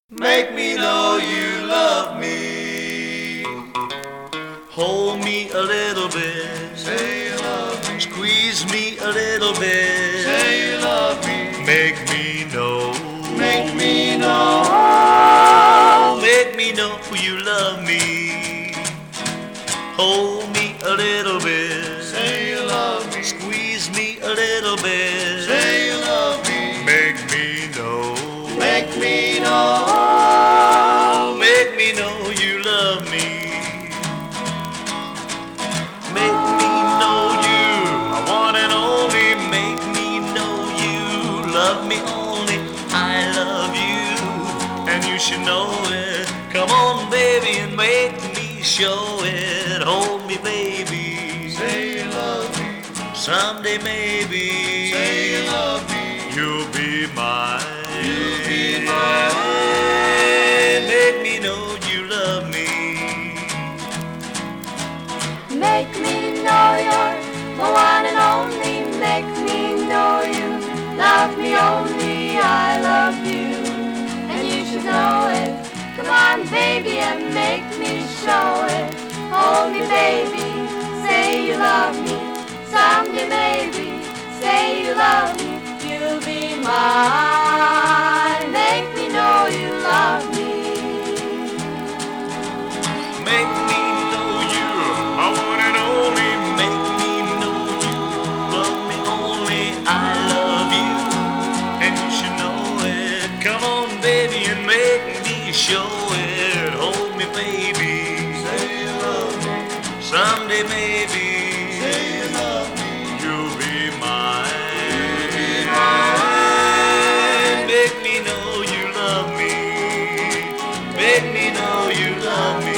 Make me know you love me. Hold me a little bit. Say you love me. Squeeze me a little bit. Say you love me. Make me know. Make me know. Make me know you love me. Hold me a little bit. Say you love me. Squeeze me a little bit. Say you love me. Make me know. Make me know. Make me know you love me. Make me know you, I want and only. Make me know you love me only. I love you, and you should know it. Come on, baby, and make me show it. Hold me, baby. Say you love me. Someday, maybe. Say you love me. You'll be mine. You'll be mine. Make me know you love me. Make me know you're the one and only. Make me know you love me only. I love you, and you should know it. Come on, baby, and make me show it. Hold me, baby, say you love me. Someday, maybe, say you love me. You'll be mine. Make me know you love me. Make me know you, I want it only. Make me know you love me only. I love you, and you should know it. Come on, baby, and make me show it. Hold me, baby. Say you love me. Someday, maybe. Say you love me. You'll be mine. You'll be mine. Make me know you love me. Make me know you love me.